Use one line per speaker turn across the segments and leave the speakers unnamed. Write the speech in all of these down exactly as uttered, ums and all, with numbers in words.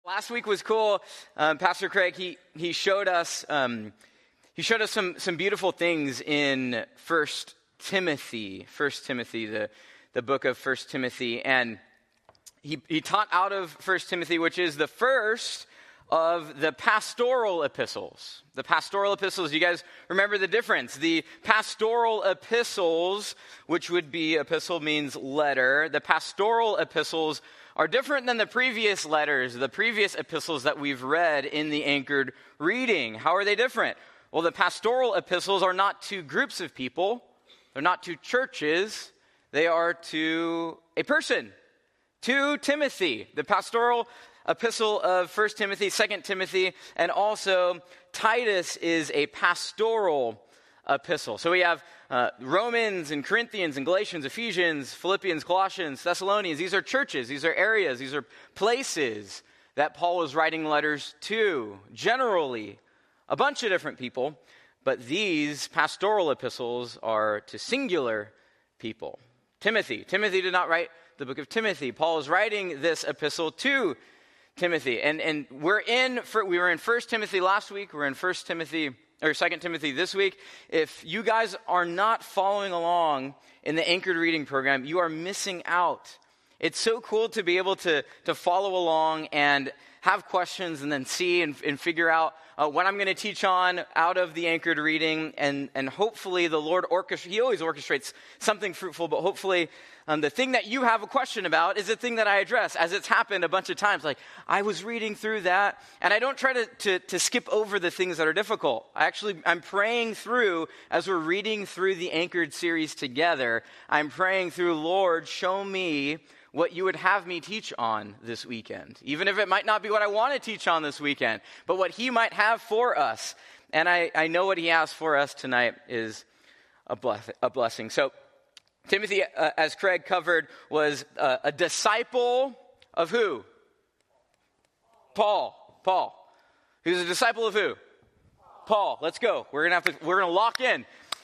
Last week was cool. Um, Pastor Craig, he he showed us um, he showed us some some beautiful things in First Timothy, First Timothy, the the book of First Timothy, and he he taught out of First Timothy, which is the first of the pastoral epistles. The pastoral epistles, you guys remember the difference? The pastoral epistles, which would be, epistle means letter. The pastoral epistles are different than the previous letters, the previous epistles that we've read in the anchored reading. How are they different? Well, the pastoral epistles are not to groups of people. They're not to churches. They are to a person, to Timothy. The pastoral epistle of First Timothy, Second Timothy, and also Titus is a pastoral epistle. So we have uh, Romans and Corinthians and Galatians, Ephesians, Philippians, Colossians, Thessalonians. These are churches, these are areas, these are places that Paul is writing letters to, generally, a bunch of different people, but these pastoral epistles are to singular people. Timothy. Timothy did not write the book of Timothy. Paul is writing this epistle to Timothy. And and we're in, for, we were in First Timothy last week, we're in First Timothy, or Second Timothy this week. If you guys are not following along in the anchored reading program, you are missing out. It's so cool to be able to, to follow along and have questions and then see and, and figure out uh, what I'm going to teach on out of the anchored reading. And, and hopefully the Lord orchestrates, he always orchestrates something fruitful, but hopefully um, the thing that you have a question about is the thing that I address, as it's happened a bunch of times. Like, I was reading through that, and I don't try to, to, to skip over the things that are difficult. I actually, I'm praying through, as we're reading through the anchored series together, I'm praying through, Lord, show me what you would have me teach on this weekend, even if it might not be what I want to teach on this weekend, but what he might have for us. And I, I know what he has for us tonight is a, bless, a blessing. So Timothy, uh, as Craig covered, was uh, a disciple of who? Paul. Paul. He was a disciple of who? Paul. Let's go. We're gonna have to. We're gonna lock in.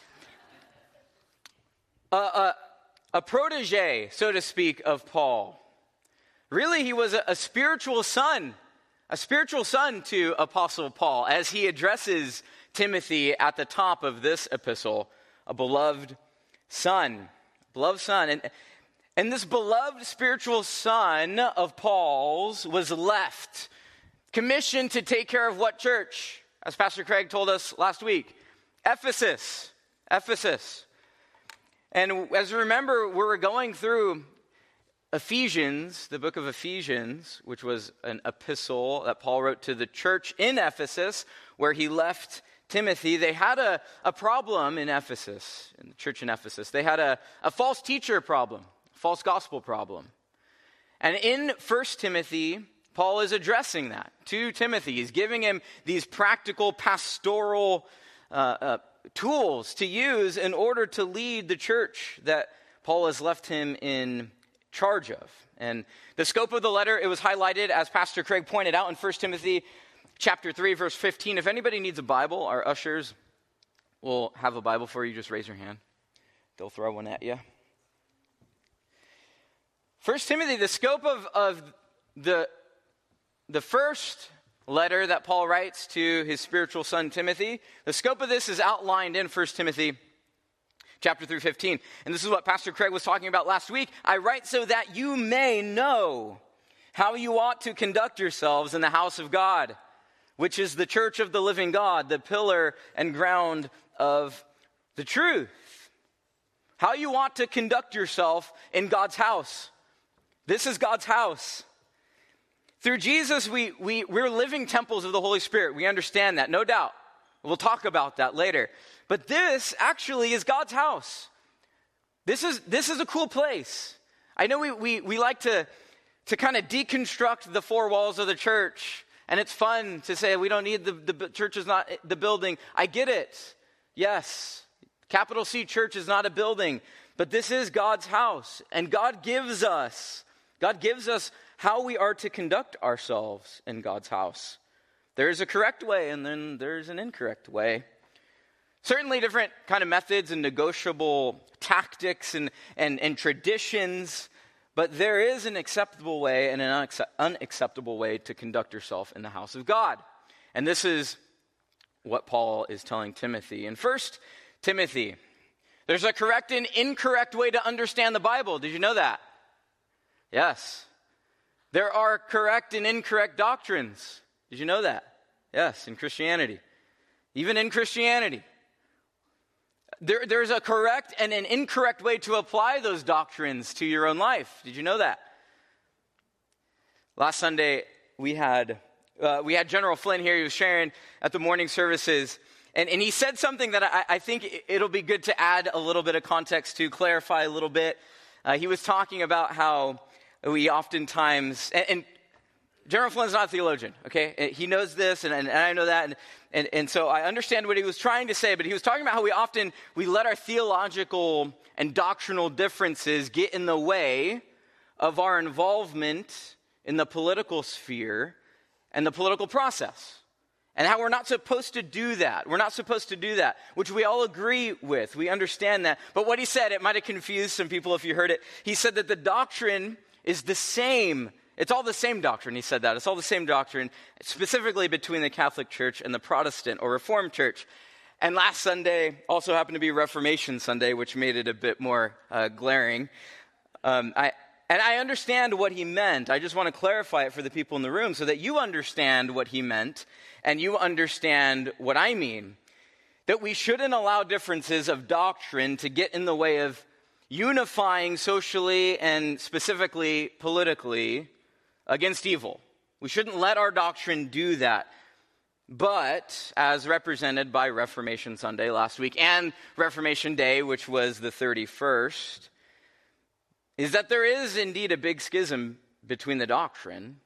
Uh, uh, A protege, so to speak, of Paul. Really, he was a, a spiritual son, a spiritual son to Apostle Paul, as he addresses Timothy at the top of this epistle, a beloved son, beloved son. And, and this beloved spiritual son of Paul's was left, commissioned to take care of what church? As Pastor Craig told us last week, Ephesus, Ephesus. And as we remember, we were going through Ephesians, the book of Ephesians, which was an epistle that Paul wrote to the church in Ephesus, where he left Timothy. They had a, a problem in Ephesus, in the church in Ephesus. They had a, a false teacher problem, a false gospel problem. And in First Timothy, Paul is addressing that to Timothy. He's giving him these practical pastoral uh, uh tools to use in order to lead the church that Paul has left him in charge of. And the scope of the letter, it was highlighted, as Pastor Craig pointed out, in First Timothy chapter three, verse fifteen. If anybody needs a Bible, our ushers will have a Bible for you. Just raise your hand. They'll throw one at you. First Timothy, the scope of, of the, the first letter that Paul writes to his spiritual son Timothy. The scope of this is outlined in First Timothy chapter three, fifteen. And this is what Pastor Craig was talking about last week. I write so that you may know how you ought to conduct yourselves in the house of God, which is the church of the living God, the pillar and ground of the truth. How you ought to conduct yourself in God's house. This is God's house. Through Jesus, we, we, we're living temples of the Holy Spirit. We understand that, no doubt. We'll talk about that later. But this actually is God's house. This is, this is a cool place. I know we, we, we like to, to kind of deconstruct the four walls of the church. And it's fun to say we don't need the, the church is not the building. I get it. Yes, capital C church is not a building. But this is God's house. And God gives us, God gives us how we are to conduct ourselves in God's house. There's a correct way, and then there's an incorrect way. Certainly different kind of methods and negotiable tactics and, and, and traditions, But there is an acceptable way and an unac- unacceptable way to conduct yourself in the house of God. And this is what Paul is telling Timothy. In First Timothy, there's a correct and incorrect way to understand the Bible. Did you know that? Yes. There are correct and incorrect doctrines. Did you know that? Yes, in Christianity. Even in Christianity. There, there's a correct and an incorrect way to apply those doctrines to your own life. Did you know that? Last Sunday, we had uh, we had General Flynn here. He was sharing at the morning services. And, and he said something that I, I think it'll be good to add a little bit of context to, clarify a little bit. Uh, he was talking about how we oftentimes, and, and General Flynn's not a theologian, okay? He knows this, and, and, and I know that, and, and, and so I understand what he was trying to say, but he was talking about how we often, we let our theological and doctrinal differences get in the way of our involvement in the political sphere and the political process. And how we're not supposed to do that. We're not supposed to do that, which we all agree with. We understand that. But what he said, it might have confused some people if you heard it. He said that the doctrine is the same. It's all the same doctrine, he said that. It's all the same doctrine, specifically between the Catholic Church and the Protestant or Reformed Church. And last Sunday also happened to be Reformation Sunday, which made it a bit more uh, glaring. Um, I, and I understand what he meant. I just want to clarify it for the people in the room so that you understand what he meant and you understand what I mean. That we shouldn't allow differences of doctrine to get in the way of unifying socially and specifically politically against evil. We shouldn't let our doctrine do that. But as represented by Reformation Sunday last week and Reformation Day, which was the thirty-first, is that there is indeed a big schism between the doctrine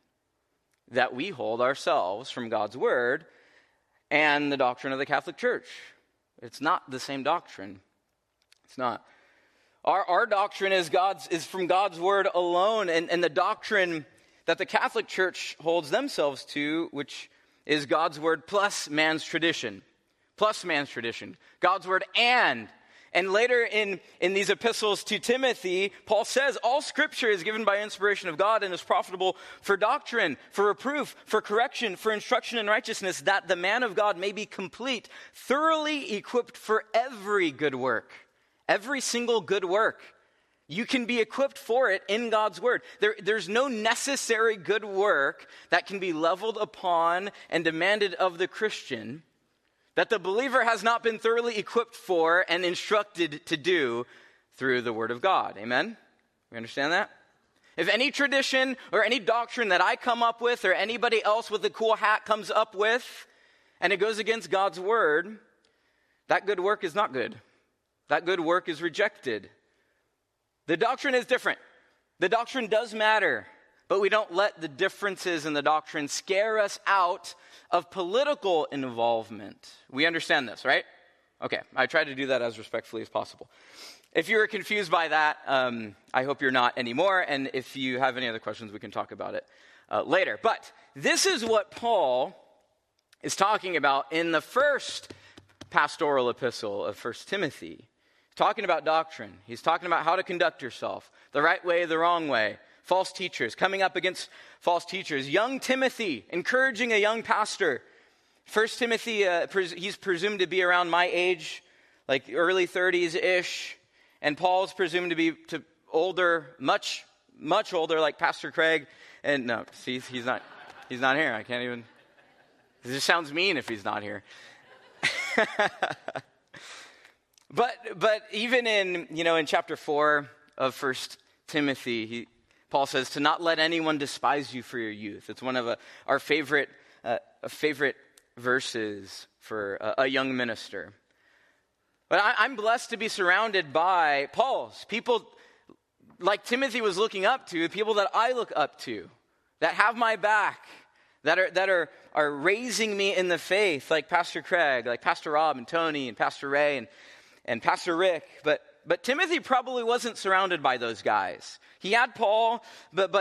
that we hold ourselves from God's Word and the doctrine of the Catholic Church. It's not the same doctrine. It's not. Our, our doctrine is God's is from God's Word alone, and, and the doctrine that the Catholic Church holds themselves to, which is God's Word plus man's tradition. Plus man's tradition. God's Word and. And later in, in these epistles to Timothy, Paul says, all Scripture is given by inspiration of God and is profitable for doctrine, for reproof, for correction, for instruction in righteousness, that the man of God may be complete, thoroughly equipped for every good work. Every single good work. You can be equipped for it in God's Word. There, there's no necessary good work that can be leveled upon and demanded of the Christian that the believer has not been thoroughly equipped for and instructed to do through the Word of God. Amen? We understand that? If any tradition or any doctrine that I come up with or anybody else with a cool hat comes up with and it goes against God's Word, that good work is not good. That good work is rejected. The doctrine is different. The doctrine does matter, but we don't let the differences in the doctrine scare us out of political involvement. We understand this, right? Okay, I try to do that as respectfully as possible. If you were confused by that, um, I hope you're not anymore, and if you have any other questions, we can talk about it uh, later. But this is what Paul is talking about in the first pastoral epistle of First Timothy. He's talking about doctrine. He's talking about how to conduct yourself, the right way, the wrong way. False teachers, coming up against false teachers. Young Timothy, encouraging a young pastor. First Timothy, uh, pres- he's presumed to be around my age, like early thirties-ish. And Paul's presumed to be to older, much, much older, like Pastor Craig. And no, see, he's not, he's not here. I can't even, it just sounds mean if he's not here. but, but even in, you know, in chapter four of First Timothy, he, Paul says to not let anyone despise you for your youth. It's one of a, our favorite uh, favorite verses for a, a young minister. But I, I'm blessed to be surrounded by Paul's, people like Timothy was looking up to, people that I look up to, that have my back, that are that are are raising me in the faith, like Pastor Craig, like Pastor Rob and Tony and Pastor Ray and, and Pastor Rick. But But Timothy probably wasn't surrounded by those guys. He had Paul, but but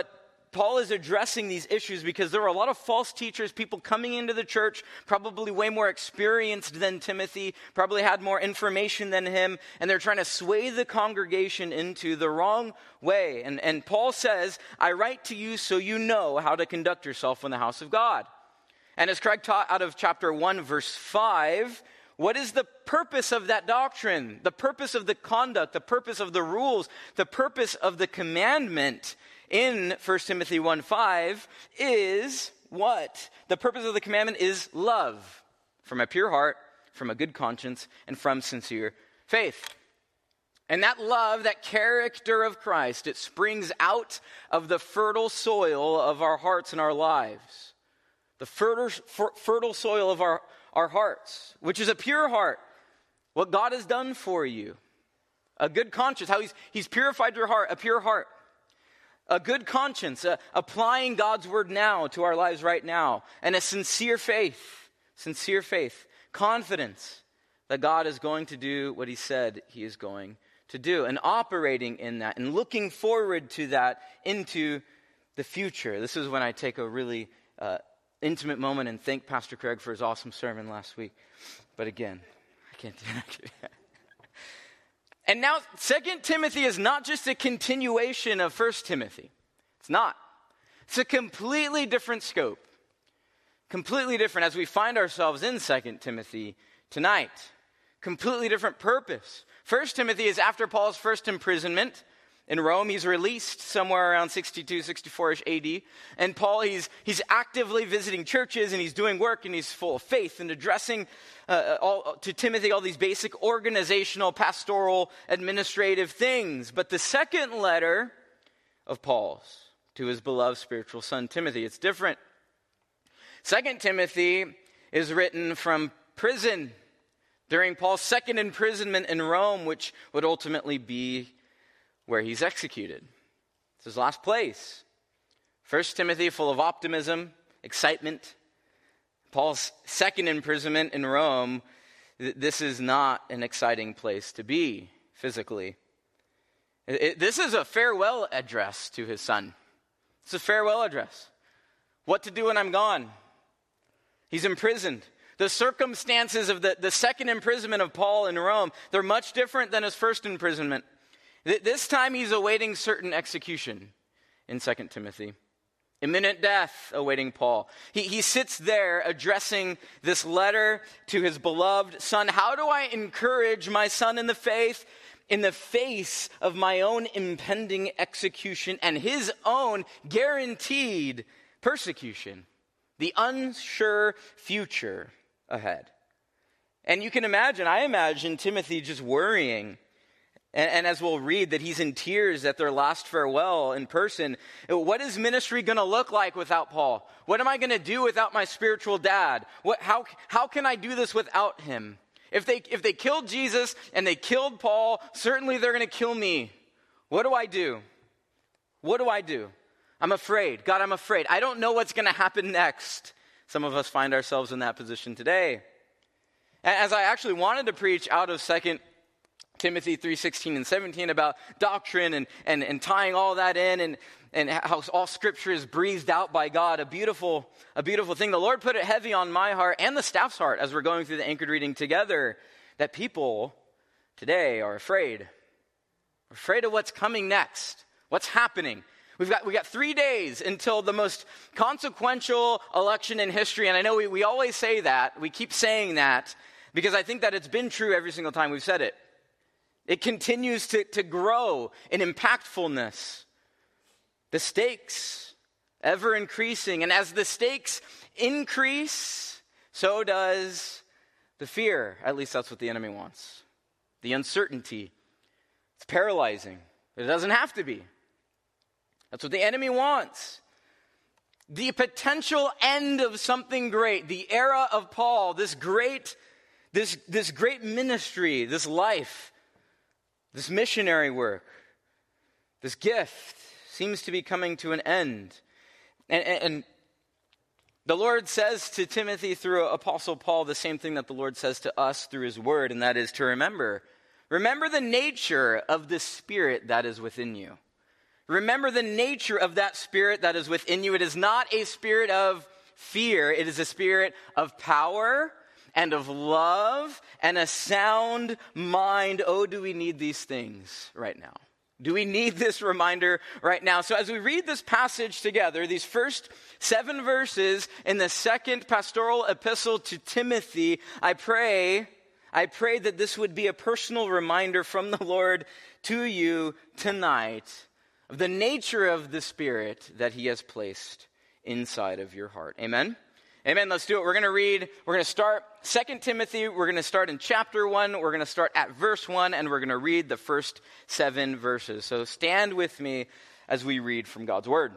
Paul is addressing these issues because there were a lot of false teachers, people coming into the church, probably way more experienced than Timothy, probably had more information than him, and they're trying to sway the congregation into the wrong way. And, and Paul says, I write to you so you know how to conduct yourself in the house of God. And as Craig taught out of chapter one, verse five, what is the purpose of that doctrine? The purpose of the conduct, the purpose of the rules, the purpose of the commandment in First Timothy one five is what? The purpose of the commandment is love from a pure heart, from a good conscience, and from sincere faith. And that love, that character of Christ, it springs out of the fertile soil of our hearts and our lives. The fertile, fer- fertile soil of our, our hearts, which is a pure heart. What God has done for you. A good conscience, how he's, he's purified your heart, a pure heart. A good conscience, uh, applying God's word now to our lives right now. And a sincere faith, sincere faith, confidence that God is going to do what he said he is going to do. And operating in that and looking forward to that into the future. This is when I take a really uh, intimate moment and thank Pastor Craig for his awesome sermon last week. But again, I can't do that. And now, Second Timothy is not just a continuation of First Timothy. It's not. It's a completely different scope. Completely different as we find ourselves in Second Timothy tonight. Completely different purpose. First Timothy is after Paul's first imprisonment in Rome. He's released somewhere around sixty-two, sixty-four-ish A D. And Paul, he's, he's actively visiting churches and he's doing work and he's full of faith and addressing uh, all, to Timothy all these basic organizational, pastoral, administrative things. But the second letter of Paul's to his beloved spiritual son Timothy, it's different. Second Timothy is written from prison during Paul's second imprisonment in Rome, which would ultimately be where he's executed. It's his last place. First Timothy, full of optimism, excitement. Paul's second imprisonment in Rome, th- this is not an exciting place to be physically. It, it, this is a farewell address to his son. It's a farewell address. What to do when I'm gone? He's imprisoned. The circumstances of the, the second imprisonment of Paul in Rome, they're much different than his first imprisonment. This time he's awaiting certain execution in Second Timothy. Imminent death awaiting Paul. He, he sits there addressing this letter to his beloved son. How do I encourage my son in the faith in the face of my own impending execution and his own guaranteed persecution? The unsure future ahead. And you can imagine, I imagine Timothy just worrying. And, and as we'll read, that he's in tears at their last farewell in person. What is ministry going to look like without Paul? What am I going to do without my spiritual dad? What, how, how can I do this without him? If they, if they killed Jesus and they killed Paul, certainly they're going to kill me. What do I do? What do I do? I'm afraid. God, I'm afraid. I don't know what's going to happen next. Some of us find ourselves in that position today. And as I actually wanted to preach out of Second Timothy three sixteen and seventeen about doctrine and, and, and tying all that in and, and how all scripture is breathed out by God, a beautiful, a beautiful thing. The Lord put it heavy on my heart and the staff's heart as we're going through the anchored reading together, that people today are afraid. Afraid of what's coming next, what's happening. We've got, we got three days until the most consequential election in history. And I know we, we always say that. We keep saying that because I think that it's been true every single time we've said it. It continues to, to grow in impactfulness. The stakes ever increasing. And as the stakes increase, so does the fear. At least that's what the enemy wants. The uncertainty. It's paralyzing. But it doesn't have to be. That's what the enemy wants. The potential end of something great. The era of Paul. This great, this, this great ministry. This life. This missionary work. This gift seems to be coming to an end. And, and, and the Lord says to Timothy through Apostle Paul the same thing that the Lord says to us through his word. And that is to remember. Remember the nature of the spirit that is within you. Remember the nature of that spirit that is within you. It is not a spirit of fear. It is a spirit of power and of love and a sound mind. Oh, do we need these things right now? Do we need this reminder right now? So as we read this passage together, these first seven verses in the second pastoral epistle to Timothy, I pray, I pray that this would be a personal reminder from the Lord to you tonight of the nature of the Spirit that he has placed inside of your heart. Amen? Amen. Let's do it. We're going to read, we're going to start Second Timothy. We're going to start in chapter one. We're going to start at verse one, and we're going to read the first seven verses. So stand with me as we read from God's word.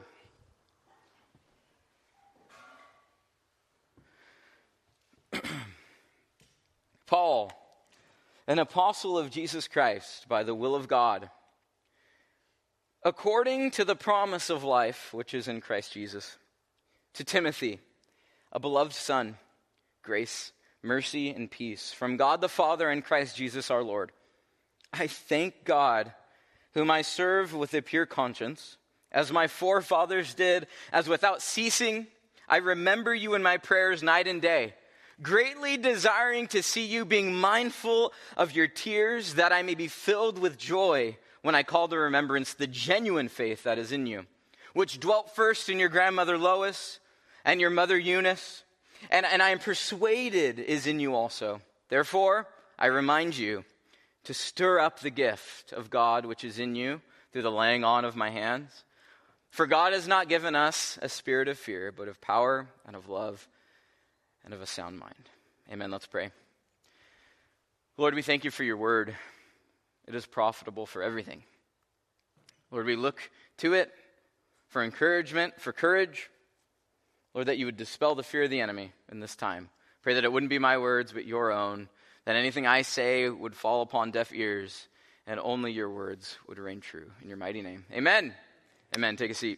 Paul, an apostle of Jesus Christ by the will of God, according to the promise of life which is in Christ Jesus, to Timothy, a beloved son, grace, mercy, and peace from God the Father and Christ Jesus our Lord. I thank God, whom I serve with a pure conscience, as my forefathers did, as without ceasing I remember you in my prayers night and day, greatly desiring to see you, being mindful of your tears, that I may be filled with joy when I call to remembrance the genuine faith that is in you, which dwelt first in your grandmother Lois and your mother Eunice, and, and I am persuaded is in you also. Therefore, I remind you to stir up the gift of God which is in you through the laying on of my hands. For God has not given us a spirit of fear, but of power and of love and of a sound mind. Amen. Let's pray. Lord, we thank you for your word. It is profitable for everything. Lord, we look to it for encouragement, for courage. Lord, that you would dispel the fear of the enemy in this time. Pray that it wouldn't be my words, but your own. That anything I say would fall upon deaf ears, and only your words would reign true. In your mighty name. Amen. Amen. Take a seat.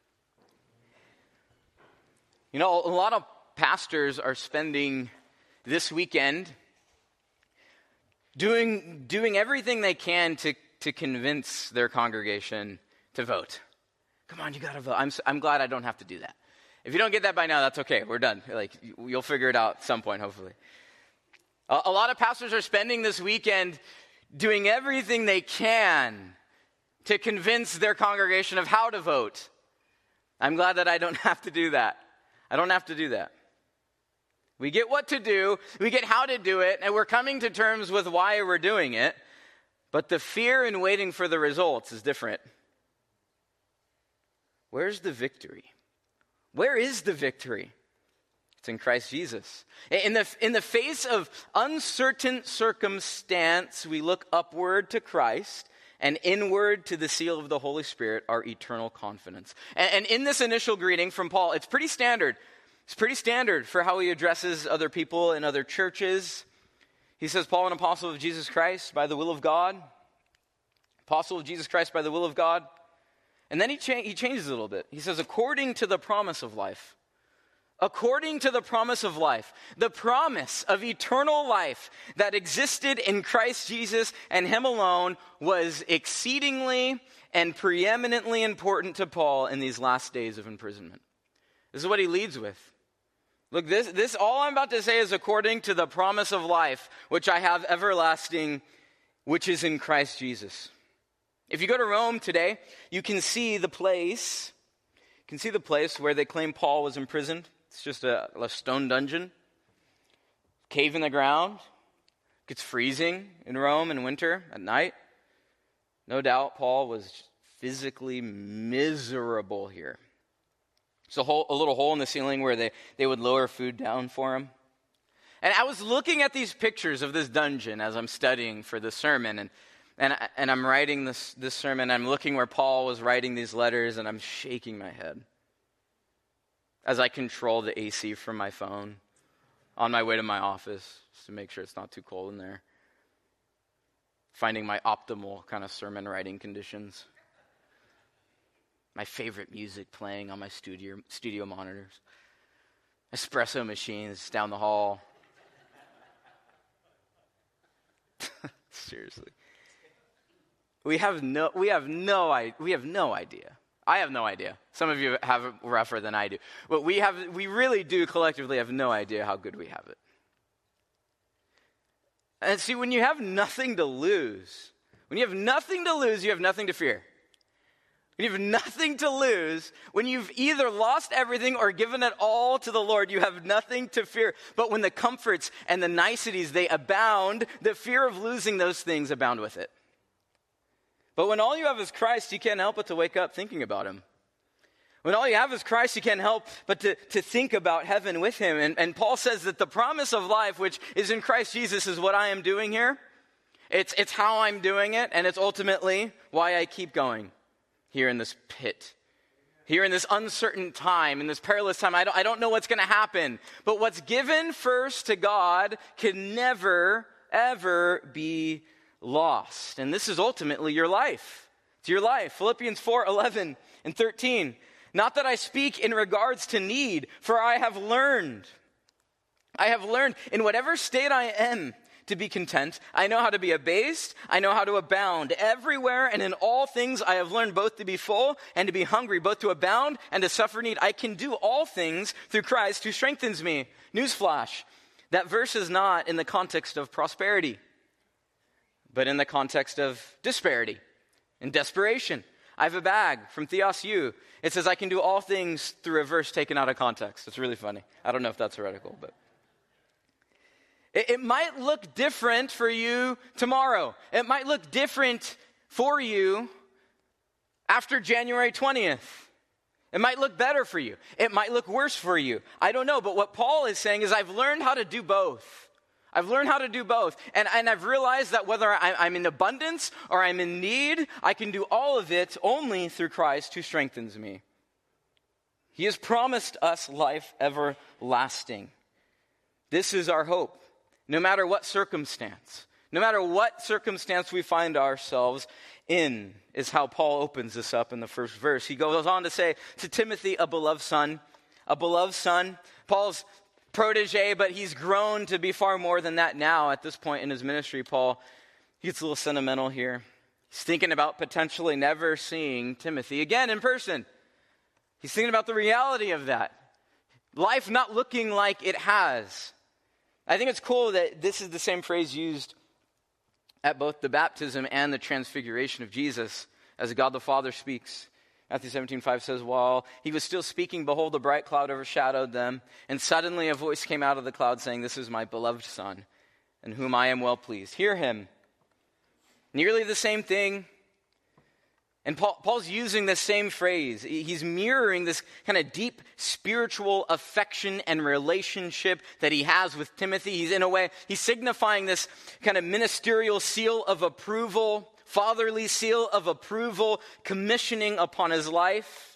You know, a lot of pastors are spending this weekend doing, doing everything they can to, to convince their congregation to vote. Come on, you got to vote. I'm, I'm glad I don't have to do that. If you don't get that by now, that's okay. We're done. Like, you'll figure it out at some point, hopefully. A, a lot of pastors are spending this weekend doing everything they can to convince their congregation of how to vote. I'm glad that I don't have to do that. I don't have to do that. We get what to do, we get how to do it, and we're coming to terms with why we're doing it. But the fear in waiting for the results is different. Where's the victory? Where is the victory? It's in Christ Jesus. In the, in the face of uncertain circumstance, we look upward to Christ and inward to the seal of the Holy Spirit, our eternal confidence. And, and in this initial greeting from Paul, it's pretty standard. It's pretty standard for how he addresses other people in other churches. He says, Paul, an apostle of Jesus Christ by the will of God. Apostle of Jesus Christ by the will of God. And then he, cha- he changes a little bit. He says, according to the promise of life. According to the promise of life. The promise of eternal life that existed in Christ Jesus and him alone was exceedingly and preeminently important to Paul in these last days of imprisonment. This is what he leads with. Look, this, this all I'm about to say is according to the promise of life, which I have everlasting, which is in Christ Jesus. If you go to Rome today, you can see the place, you can see the place where they claim Paul was imprisoned. It's just a, a stone dungeon, cave in the ground. It gets freezing in Rome in winter at night. No doubt Paul was physically miserable here. There's a, hole, a little hole in the ceiling where they, they would lower food down for him. And I was looking at these pictures of this dungeon as I'm studying for this sermon, and And, I, and I'm writing this, this sermon, I'm looking where Paul was writing these letters, and I'm shaking my head as I control the A C from my phone on my way to my office just to make sure it's not too cold in there. Finding my optimal kind of sermon writing conditions. My favorite music playing on my studio, studio monitors. Espresso machines down the hall. Seriously. We have no, we have no, we have no idea. I have no idea. Some of you have it rougher than I do. But we have, we really do collectively have no idea how good we have it. And see, when you have nothing to lose, when you have nothing to lose, you have nothing to fear. When you have nothing to lose, when you've either lost everything or given it all to the Lord, you have nothing to fear. But when the comforts and the niceties, they abound, the fear of losing those things abound with it. But when all you have is Christ, you can't help but to wake up thinking about him. When all you have is Christ, you can't help but to, to think about heaven with him. And, and Paul says that the promise of life, which is in Christ Jesus, is what I am doing here. It's, it's how I'm doing it, and it's ultimately why I keep going here in this pit. Here in this uncertain time, in this perilous time. I don't, I don't know what's going to happen. But what's given first to God can never, ever be lost. And this is ultimately your life. It's your life. Philippians four, eleven and thirteen. Not that I speak in regards to need, for I have learned. I have learned in whatever state I am to be content. I know how to be abased. I know how to abound. Everywhere and in all things I have learned both to be full and to be hungry, both to abound and to suffer need. I can do all things through Christ who strengthens me. Newsflash. That verse is not in the context of prosperity, but in the context of disparity and desperation. I have a bag from Theos U. It says I can do all things through a verse taken out of context. It's really funny. I don't know if that's heretical, but it, it might look different for you tomorrow. It might look different for you after January twentieth. It might look better for you. It might look worse for you. I don't know, but what Paul is saying is I've learned how to do both. I've learned how to do both. And, and I've realized that whether I, I'm in abundance or I'm in need, I can do all of it only through Christ who strengthens me. He has promised us life everlasting. This is our hope, no matter what circumstance. No matter what circumstance we find ourselves in, is how Paul opens this up in the first verse. He goes on to say, to Timothy, a beloved son, a beloved son. Paul's protege, but he's grown to be far more than that now at this point in his ministry. Paul gets a little sentimental here. He's thinking about potentially never seeing Timothy again in person. He's thinking about the reality of that. Life not looking like it has. I think it's cool that this is the same phrase used at both the baptism and the transfiguration of Jesus as God the Father speaks. Matthew seventeen five says, while he was still speaking, behold, a bright cloud overshadowed them, and suddenly a voice came out of the cloud saying, this is my beloved Son, in whom I am well pleased. Hear him. Nearly the same thing. And Paul, Paul's using the same phrase. He's mirroring this kind of deep spiritual affection and relationship that he has with Timothy. He's in a way, he's signifying this kind of ministerial seal of approval, fatherly seal of approval, commissioning upon his life.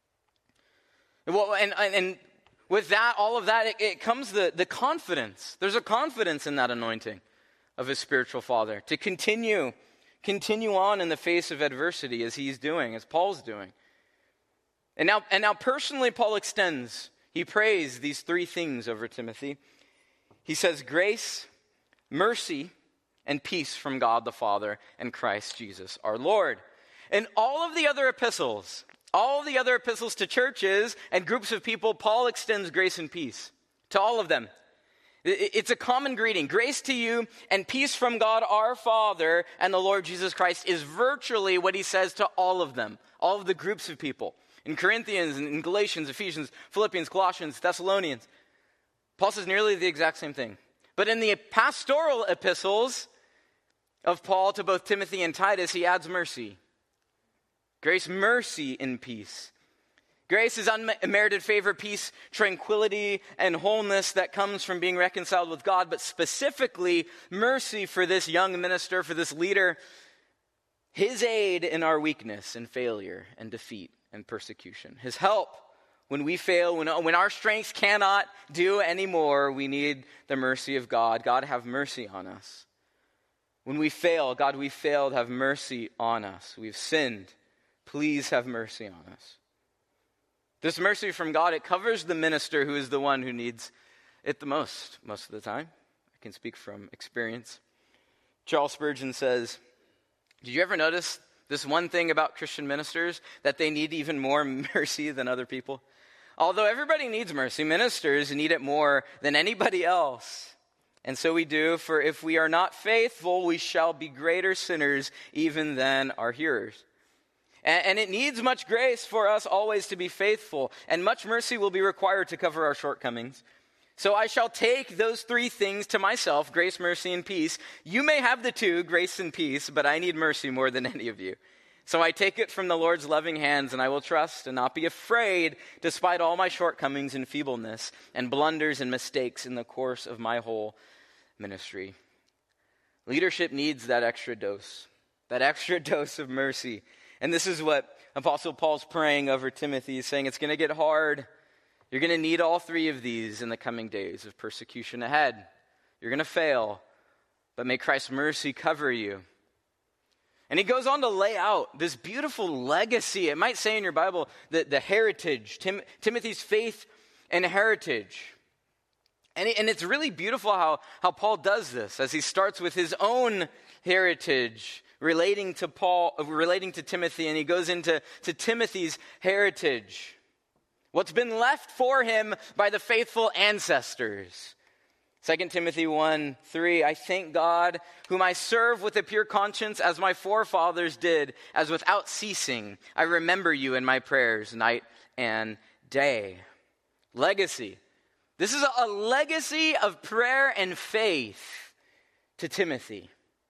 Well, and, and, and with that, all of that, it, it comes the, the confidence. There's a confidence in that anointing of his spiritual father to continue, continue on in the face of adversity as he's doing, as Paul's doing. And now, and now personally, Paul extends, he prays these three things over Timothy. He says, grace, mercy, and peace from God the Father and Christ Jesus our Lord. In all of the other epistles, all of the other epistles to churches and groups of people, Paul extends grace and peace to all of them. It's a common greeting. Grace to you and peace from God our Father and the Lord Jesus Christ is virtually what he says to all of them, all of the groups of people. In Corinthians, in Galatians, Ephesians, Philippians, Colossians, Thessalonians, Paul says nearly the exact same thing. But in the pastoral epistles of Paul to both Timothy and Titus, he adds mercy. Grace, mercy, and peace. Grace is unmerited favor, peace, tranquility, and wholeness that comes from being reconciled with God, but specifically mercy for this young minister, for this leader, his aid in our weakness and failure and defeat and persecution. His help when we fail, when, when our strength cannot do anymore, we need the mercy of God. God, have mercy on us. When we fail, God, we failed, have mercy on us. We've sinned. Please have mercy on us. This mercy from God, it covers the minister who is the one who needs it the most, most of the time. I can speak from experience. Charles Spurgeon says, Did you ever notice this one thing about Christian ministers, that they need even more mercy than other people? Although everybody needs mercy, ministers need it more than anybody else. And so we do, for if we are not faithful, we shall be greater sinners even than our hearers. And, and it needs much grace for us always to be faithful, and much mercy will be required to cover our shortcomings. So I shall take those three things to myself, grace, mercy, and peace. You may have the two, grace and peace, but I need mercy more than any of you. So I take it from the Lord's loving hands, and I will trust and not be afraid, despite all my shortcomings and feebleness and blunders and mistakes in the course of my whole ministry. Leadership needs that extra dose, that extra dose of mercy. And this is what Apostle Paul's praying over Timothy. He's saying it's going to get hard. You're going to need all three of these in the coming days of persecution ahead. You're going to fail, but may Christ's mercy cover you. And he goes on to lay out this beautiful legacy. It might say in your Bible that the heritage, Tim, Timothy's faith and heritage. And, it, and it's really beautiful how, how Paul does this, as he starts with his own heritage relating to Paul, relating to Timothy, and he goes into to Timothy's heritage. What's been left for him by the faithful ancestors. Second Timothy one three, I thank God, whom I serve with a pure conscience, as my forefathers did, as without ceasing I remember you in my prayers night and day. Legacy. This is a legacy of prayer and faith to Timothy.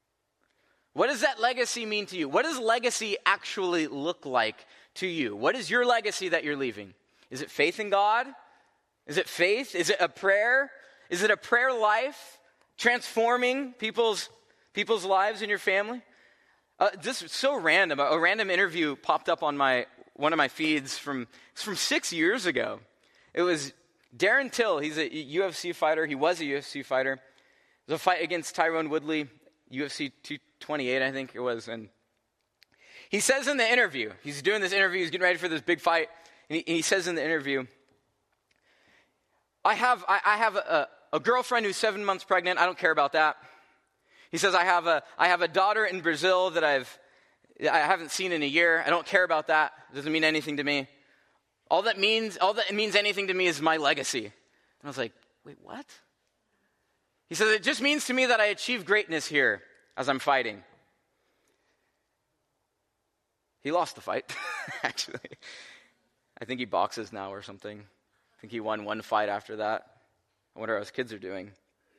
What does that legacy mean to you? What does legacy actually look like to you? What is your legacy that you're leaving? Is it faith in God? Is it faith? Is it a prayer? Is it a prayer life transforming people's people's lives in your family? Uh, this is so random. A random interview popped up on my one of my feeds from from six years ago. It was Darren Till. He's a U F C fighter. He was a U F C fighter. It was a fight against Tyrone Woodley, U F C two twenty-eight, I think it was. And he says in the interview, he's doing this interview, he's getting ready for this big fight, and he, and he says in the interview, I have I, I have a, a girlfriend who's seven months pregnant. I don't care about that. He says, I have a I have a daughter in Brazil that I've I haven't seen in a year. I don't care about that. It doesn't mean anything to me. All that means all that it means anything to me is my legacy. And I was like, wait, what? He says, it just means to me that I achieve greatness here as I'm fighting. He lost the fight, actually. I think he boxes now or something. I think he won one fight after that. I wonder how his kids are doing.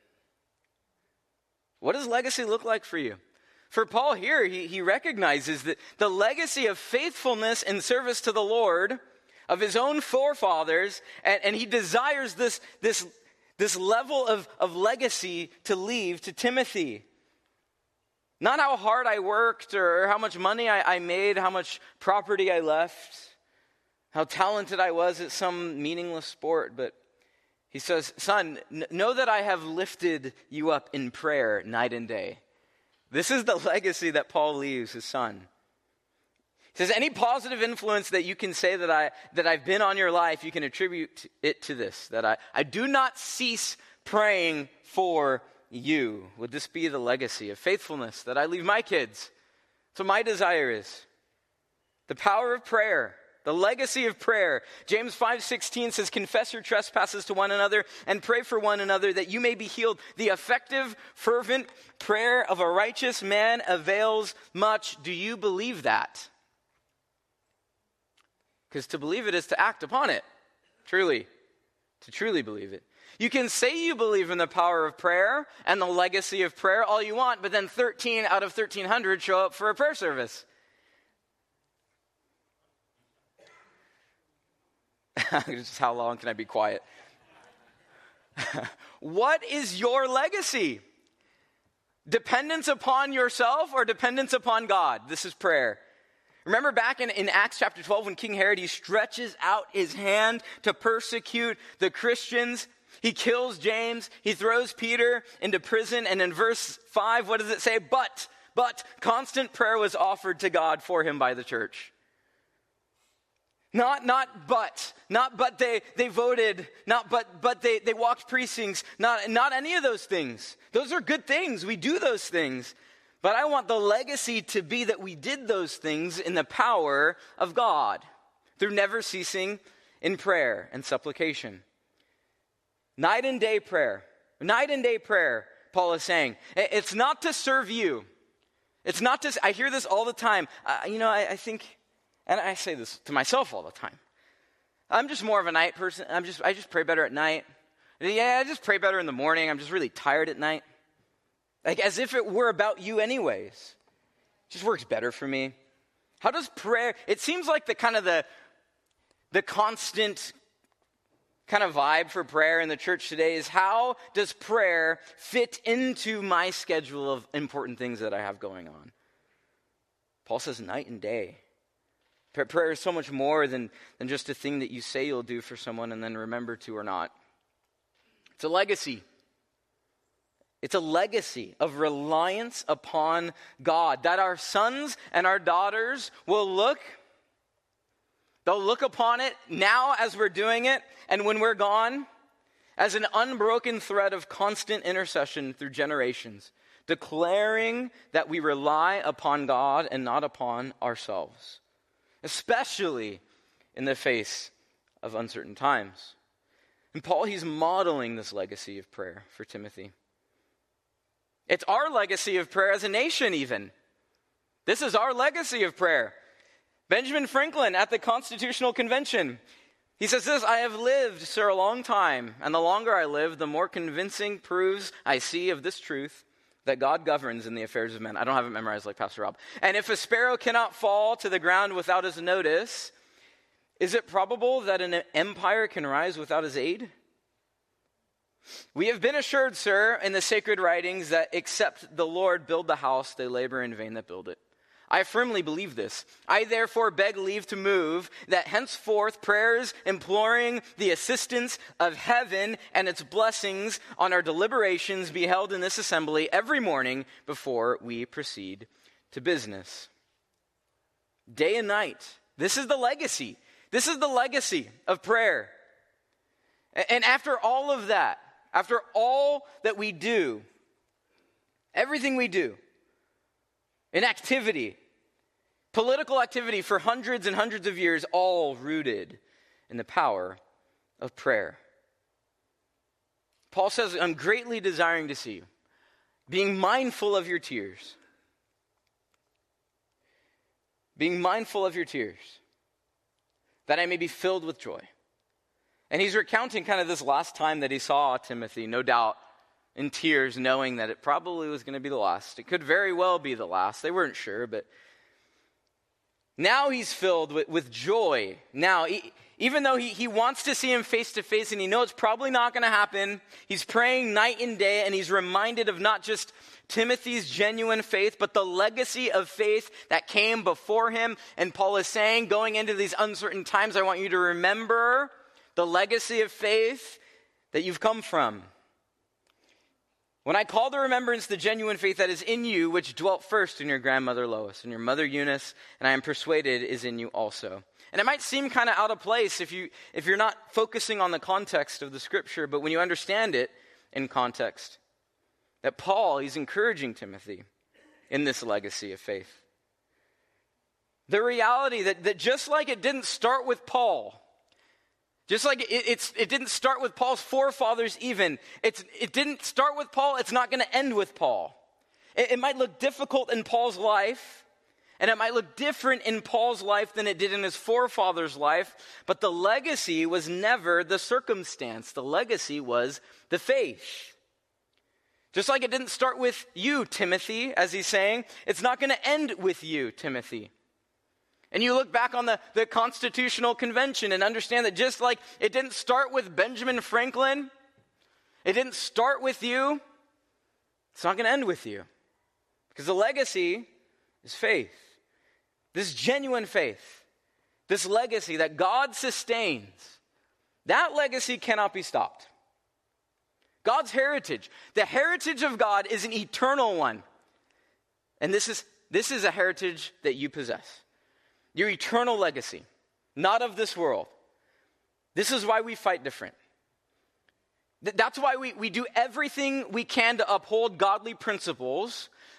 What does legacy look like for you? For Paul here, he, he recognizes that the legacy of faithfulness and service to the Lord of his own forefathers, and, and he desires this, this, this level of, of legacy to leave to Timothy. Not how hard I worked or how much money I, I made, how much property I left, how talented I was at some meaningless sport, but he says, son, n- know that I have lifted you up in prayer night and day. This is the legacy that Paul leaves his son. He says, any positive influence that you can say that, I, that I've been on your life, you can attribute it to this, that I, I do not cease praying for you. Would this be the legacy of faithfulness that I leave my kids? So my desire is the power of prayer, the legacy of prayer. James five sixteen says, confess your trespasses to one another and pray for one another that you may be healed. The effective, fervent prayer of a righteous man avails much. Do you believe that? Because to believe it is to act upon it, truly, to truly believe it. You can say you believe in the power of prayer and the legacy of prayer all you want, but then thirteen out of thirteen hundred show up for a prayer service. Just how long can I be quiet? What is your legacy? Dependence upon yourself or dependence upon God? This is prayer. Remember back in, in Acts chapter twelve when King Herod, he stretches out his hand to persecute the Christians. He kills James. He throws Peter into prison. And in verse five, what does it say? But, but constant prayer was offered to God for him by the church. Not, not but, not but they, they voted, not but, but they, they walked precincts, not, not any of those things. Those are good things. We do those things. But I want the legacy to be that we did those things in the power of God, through never ceasing in prayer and supplication. Night and day prayer. Night and day prayer, Paul is saying. It's not to serve you. It's not to, I hear this all the time. Uh, you know, I, I think, and I say this to myself all the time. I'm just more of a night person. I'm just, I just pray better at night. Yeah, I just pray better in the morning. I'm just really tired at night. Like as if it were about you anyways. It just works better for me. How does prayer, it seems like the kind of the, the constant kind of vibe for prayer in the church today is, how does prayer fit into my schedule of important things that I have going on? Paul says night and day. Prayer is so much more than, than just a thing that you say you'll do for someone and then remember to or not. It's a legacy. It's a legacy of reliance upon God, that our sons and our daughters will look, they'll look upon it now as we're doing it, and when we're gone, as an unbroken thread of constant intercession through generations, declaring that we rely upon God and not upon ourselves, especially in the face of uncertain times. And Paul, he's modeling this legacy of prayer for Timothy. It's our legacy of prayer as a nation even. This is our legacy of prayer. Benjamin Franklin at the Constitutional Convention, he says this, "I have lived, sir, a long time, and the longer I live, the more convincing proofs I see of this truth, that God governs in the affairs of men." I don't have it memorized like Pastor Rob. "And if a sparrow cannot fall to the ground without his notice, is it probable that an empire can rise without his aid? We have been assured, sir, in the sacred writings that except the Lord build the house, they labor in vain that build it. I firmly believe this. I therefore beg leave to move that henceforth prayers imploring the assistance of heaven and its blessings on our deliberations be held in this assembly every morning before we proceed to business." Day and night. This is the legacy. This is the legacy of prayer. And after all of that, after all that we do, everything we do, in activity, political activity for hundreds and hundreds of years, all rooted in the power of prayer. Paul says, "I'm greatly desiring to see you, being mindful of your tears." Being mindful of your tears, that I may be filled with joy. And he's recounting kind of this last time that he saw Timothy, no doubt in tears, knowing that it probably was going to be the last. It could very well be the last. They weren't sure, but now he's filled with, with joy. Now, he, even though he, he wants to see him face to face and he knows it's probably not going to happen, he's praying night and day, and he's reminded of not just Timothy's genuine faith, but the legacy of faith that came before him. And Paul is saying, going into these uncertain times, I want you to remember the legacy of faith that you've come from. "When I call to remembrance the genuine faith that is in you, which dwelt first in your grandmother Lois and your mother Eunice, and I am persuaded is in you also." And it might seem kind of out of place if, you, if you're not focusing on the context of the scripture, but when you understand it in context, that Paul, he's encouraging Timothy in this legacy of faith. The reality that, that just like it didn't start with Paul, just like it, it's, it didn't start with Paul's forefathers even, it's, it didn't start with Paul, it's not going to end with Paul. It, it might look difficult in Paul's life, and it might look different in Paul's life than it did in his forefather's life, but the legacy was never the circumstance. The legacy was the faith. Just like it didn't start with you, Timothy, as he's saying, it's not going to end with you, Timothy. And you look back on the, the Constitutional Convention and understand that just like it didn't start with Benjamin Franklin, it didn't start with you, it's not going to end with you. Because the legacy is faith. This genuine faith, this legacy that God sustains, that legacy cannot be stopped. God's heritage, the heritage of God is an eternal one. And this is, this is a heritage that you possess. Your eternal legacy, not of this world. This is why we fight different. That's why we, we do everything we can to uphold godly principles,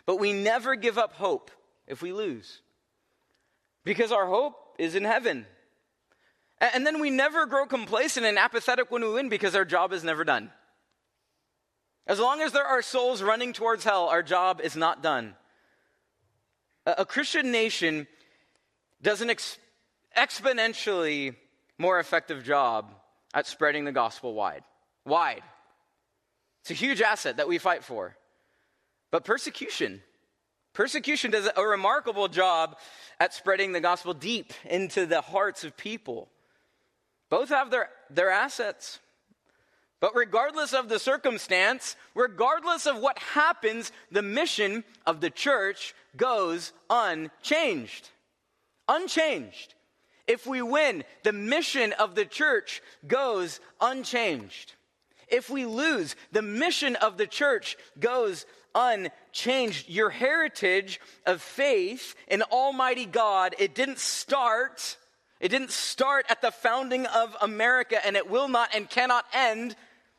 but we never give up hope if we lose. Because our hope is in heaven. And then we never grow complacent and apathetic when we win because our job is never done. As long as there are souls running towards hell, our job is not done. A Christian nation does an ex- exponentially more effective job at spreading the gospel wide. Wide. It's a huge asset that we fight for. But persecution, persecution does a remarkable job at spreading the gospel deep into the hearts of people. Both have their, their assets. But regardless of the circumstance, regardless of what happens, the mission of the church goes unchanged. Unchanged. If we win, the mission of the church goes unchanged. If we lose, the mission of the church goes unchanged. Your heritage of faith in Almighty God, it didn't start, it didn't start at the founding of America, and it will not and cannot end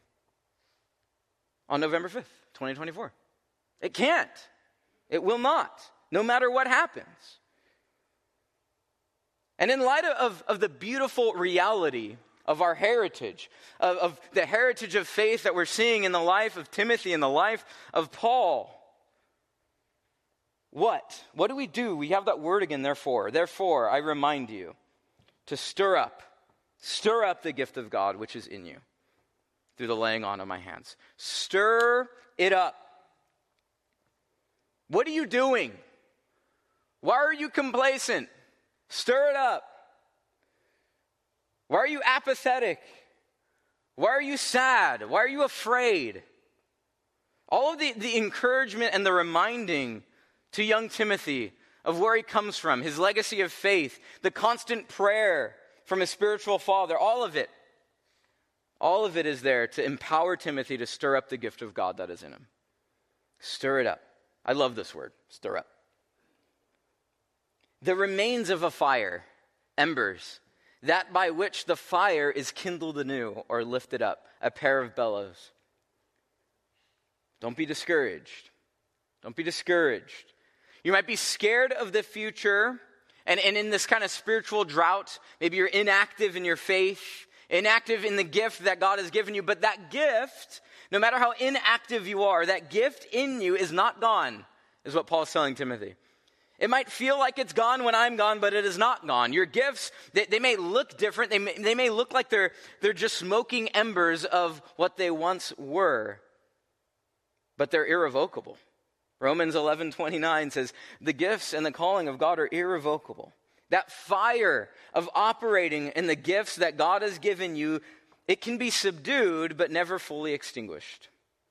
on November fifth, twenty twenty-four. It can't. It will not, no matter what happens. And in light of, of the beautiful reality of our heritage, of, of the heritage of faith that we're seeing in the life of Timothy and the life of Paul, what? What do we do? We have that word again, therefore. Therefore, I remind you to stir up, stir up the gift of God which is in you through the laying on of my hands. Stir it up. What are you doing? Why are you complacent? Stir it up. Why are you apathetic? Why are you sad? Why are you afraid? All of the, the encouragement and the reminding to young Timothy of where he comes from, his legacy of faith, the constant prayer from his spiritual father, all of it, all of it is there to empower Timothy to stir up the gift of God that is in him. Stir it up. I love this word, stir up. The remains of a fire, embers, that by which the fire is kindled anew or lifted up, a pair of bellows. Don't be discouraged. Don't be discouraged. You might be scared of the future, and, and in this kind of spiritual drought, maybe you're inactive in your faith, inactive in the gift that God has given you, but that gift, no matter how inactive you are, that gift in you is not gone, is what Paul's telling Timothy. It might feel like it's gone when I'm gone, but it is not gone. Your gifts, they, they may look different. They may, they may look like they're, they're just smoking embers of what they once were, but they're irrevocable. Romans eleven twenty-nine says, the gifts and the calling of God are irrevocable. That fire of operating in the gifts that God has given you, it can be subdued, but never fully extinguished.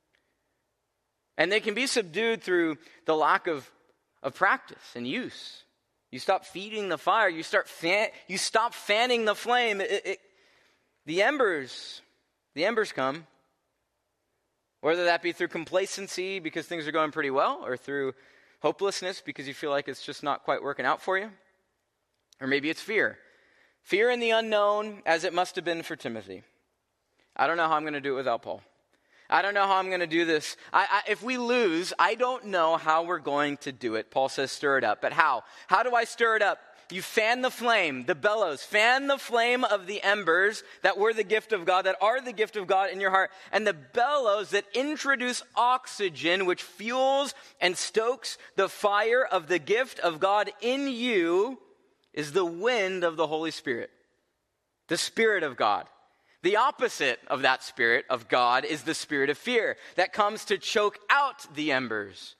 And they can be subdued through the lack of of practice and use. You stop feeding the fire. You start fan, you stop fanning the flame. It, it, the embers, the embers come. Whether that be through complacency because things are going pretty well, or through hopelessness because you feel like it's just not quite working out for you. Or maybe it's fear. Fear in the unknown, as it must have been for Timothy. I don't know how I'm going to do it without Paul. I don't know how I'm going to do this. I, I, if we lose, I don't know how we're going to do it. Paul says, stir it up. But how? How do I stir it up? You fan the flame, the bellows. Fan the flame of the embers that were the gift of God, that are the gift of God in your heart. And the bellows that introduce oxygen, which fuels and stokes the fire of the gift of God in you, is the wind of the Holy Spirit. The Spirit of God. The opposite of that Spirit of God is the spirit of fear that comes to choke out the embers.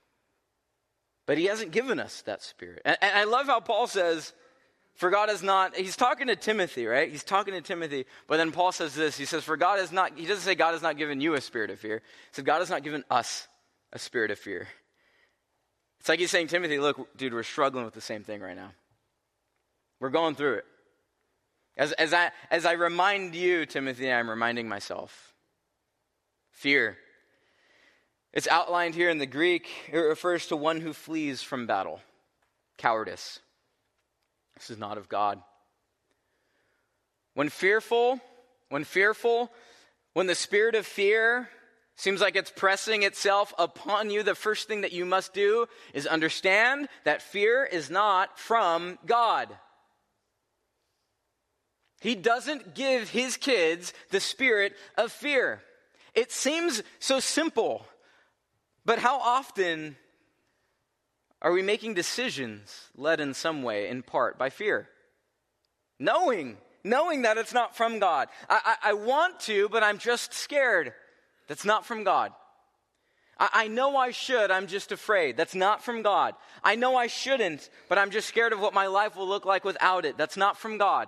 But he hasn't given us that spirit. And, and I love how Paul says, for God has not, he's talking to Timothy, right? He's talking to Timothy, but then Paul says this, he says, for God has not, he doesn't say God has not given you a spirit of fear. He said, God has not given us a spirit of fear. It's like he's saying, Timothy, look, dude, we're struggling with the same thing right now. We're going through it. As, as, I, as I remind you, Timothy, I'm reminding myself. Fear. It's outlined here in the Greek. It refers to one who flees from battle. Cowardice. This is not of God. When fearful, when fearful, when the spirit of fear seems like it's pressing itself upon you, the first thing that you must do is understand that fear is not from God. He doesn't give his kids the spirit of fear. It seems so simple, but how often are we making decisions led in some way, in part, by fear? Knowing, knowing that it's not from God. I, I, I want to, but I'm just scared. That's not from God. I, I know I should, I'm just afraid. That's not from God. I know I shouldn't, but I'm just scared of what my life will look like without it. That's not from God.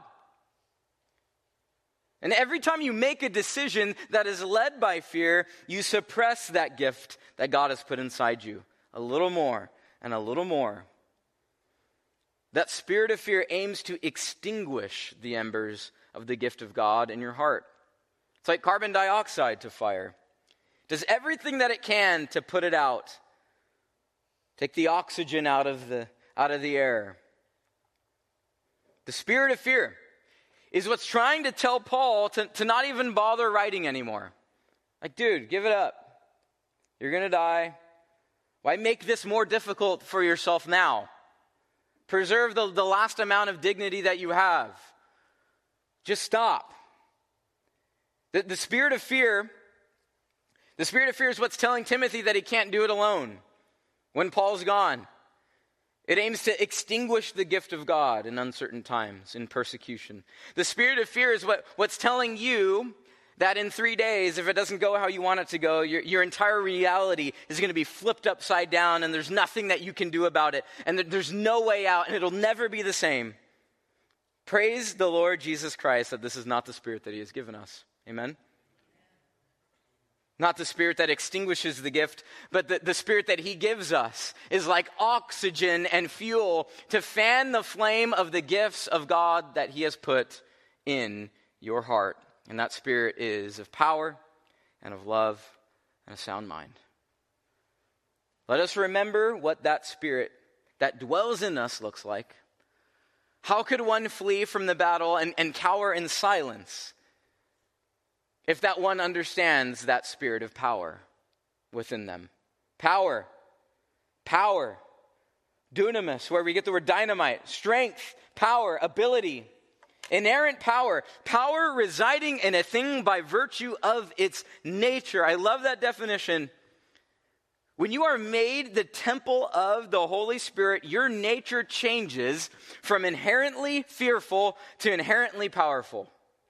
And every time you make a decision that is led by fear, you suppress that gift that God has put inside you a little more and a little more. That spirit of fear aims to extinguish the embers of the gift of God in your heart. It's like carbon dioxide to fire. It does everything that it can to put it out. Take the oxygen out of the, out of the air. The spirit of fear is what's trying to tell Paul to, to not even bother writing anymore. Like, dude, give it up. You're going to die. Why make this more difficult for yourself now? Preserve the, the last amount of dignity that you have. Just stop. The, the spirit of fear, the spirit of fear is what's telling Timothy that he can't do it alone when Paul's gone. It aims to extinguish the gift of God in uncertain times, in persecution. The spirit of fear is what, what's telling you that in three days, if it doesn't go how you want it to go, your, your entire reality is going to be flipped upside down, and there's nothing that you can do about it, and there's no way out, and it'll never be the same. Praise the Lord Jesus Christ that this is not the spirit that he has given us. Amen? Not the spirit that extinguishes the gift, but the, the spirit that he gives us is like oxygen and fuel to fan the flame of the gifts of God that he has put in your heart. And that spirit is of power and of love and a sound mind. Let us remember what that spirit that dwells in us looks like. How could one flee from the battle and, and cower in silence if that one understands that spirit of power within them? Power. Power. Dunamis, where we get the word dynamite. Strength, power, ability. Inerrant power. Power residing in a thing by virtue of its nature. I love that definition. When you are made the temple of the Holy Spirit, your nature changes from inherently fearful to inherently powerful.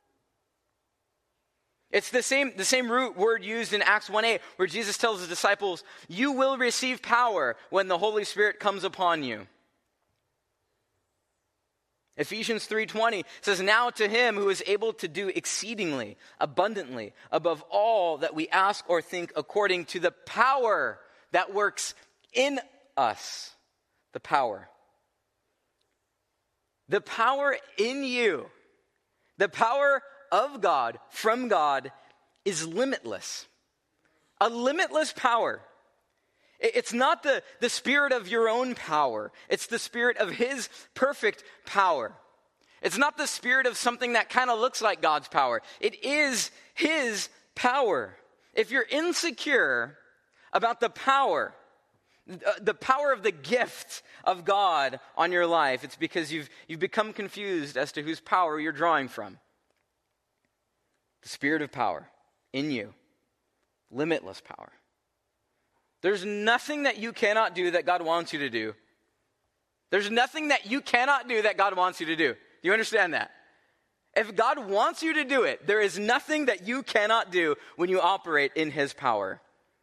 It's the same, the same root word used in Acts one eight, where Jesus tells his disciples, you will receive power when the Holy Spirit comes upon you. Ephesians three twenty says, now to him who is able to do exceedingly, abundantly, above all that we ask or think, according to the power that works in us. The power. The power in you. The power of God, from God, is limitless. A limitless power. It's not the, the spirit of your own power. It's the spirit of his perfect power. It's not the spirit of something that kind of looks like God's power. It is his power. If you're insecure about the power, the power of the gift of God on your life, it's because you've, you've become confused as to whose power you're drawing from. The spirit of power in you. Limitless power. There's nothing that you cannot do that God wants you to do. There's nothing that you cannot do that God wants you to do. Do you understand that? If God wants you to do it, there is nothing that you cannot do when you operate in his power.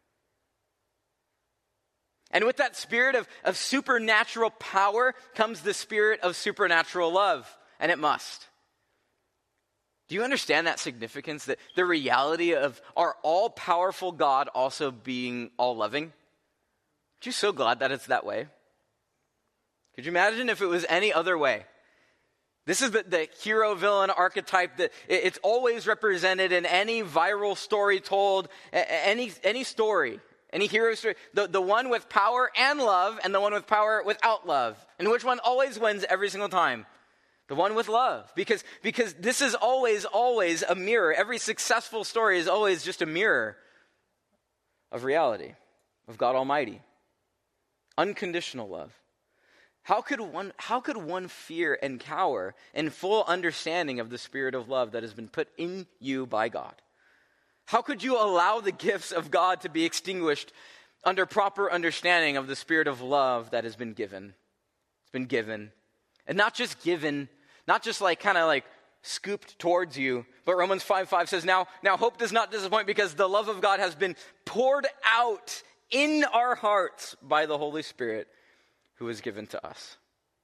And with that spirit of, of supernatural power comes the spirit of supernatural love. And it must. Do you understand that significance? That the reality of our all-powerful God also being all-loving? Aren't you so glad that it's that way? Could you imagine if it was any other way? This is the, the hero-villain archetype that it, it's always represented in any viral story told, any, any story, any hero story. The, the one with power and love and the one with power without love. And which one always wins every single time? The one with love. Because, because this is always, always a mirror. Every successful story is always just a mirror of reality, of God Almighty. Unconditional love. How could one, how could one fear and cower in full understanding of the spirit of love that has been put in you by God? How could you allow the gifts of God to be extinguished under proper understanding of the spirit of love that has been given? It's been given. And not just given, not just like kind of like scooped towards you, but Romans five five says, now, now hope does not disappoint because the love of God has been poured out in our hearts by the Holy Spirit who is given to us.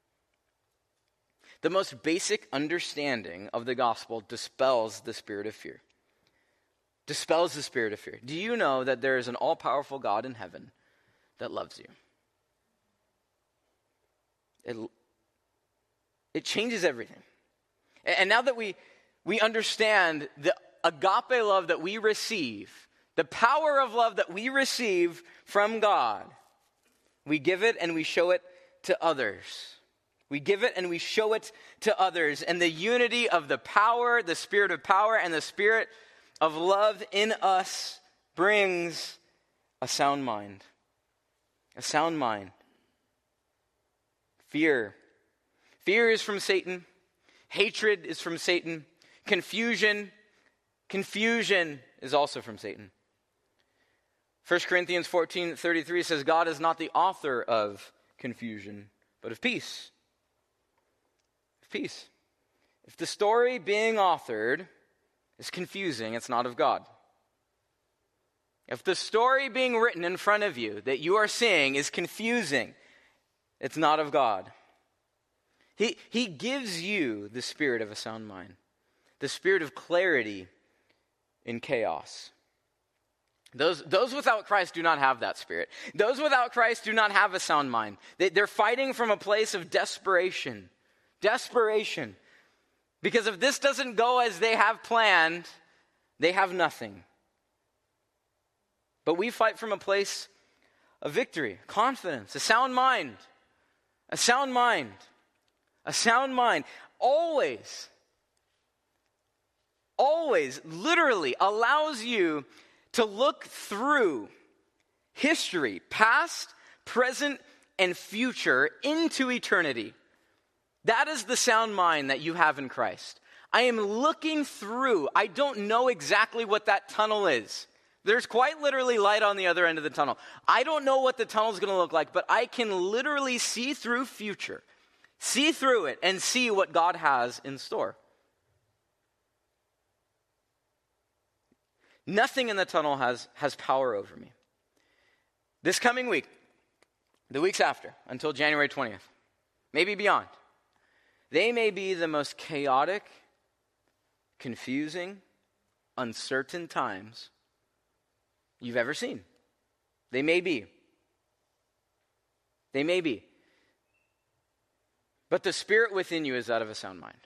The most basic understanding of the gospel dispels the spirit of fear. Dispels the spirit of fear. Do you know that there is an all-powerful God in heaven that loves you? It, it changes everything. And now that we, we understand the agape love that we receive, the power of love that we receive from God, we give it and we show it to others. We give it and we show it to others. And the unity of the power, the spirit of power, and the spirit of love in us brings a sound mind. A sound mind. Fear. Fear is from Satan. Hatred is from Satan. Confusion. Confusion is also from Satan. First Corinthians fourteen thirty-three says, God is not the author of confusion, but of peace. Of peace. If the story being authored is confusing, it's not of God. If the story being written in front of you that you are seeing is confusing, it's not of God. He, he gives you the spirit of a sound mind, the spirit of clarity in chaos. Those, those without Christ do not have that spirit. Those without Christ do not have a sound mind. They, they're fighting from a place of desperation. Desperation. Because if this doesn't go as they have planned, they have nothing. But we fight from a place of victory, confidence, a sound mind. A sound mind. A sound mind. Always, always, literally allows you to look through history, past, present, and future into eternity. That is the sound mind that you have in Christ. I am looking through. I don't know exactly what that tunnel is. There's quite literally light on the other end of the tunnel. I don't know what the tunnel is going to look like, but I can literally see through future, see through it, and see what God has in store. Nothing in the tunnel has, has power over me. This coming week, the weeks after, until January twentieth, maybe beyond, they may be the most chaotic, confusing, uncertain times you've ever seen. They may be. They may be. But the spirit within you is that of a sound mind.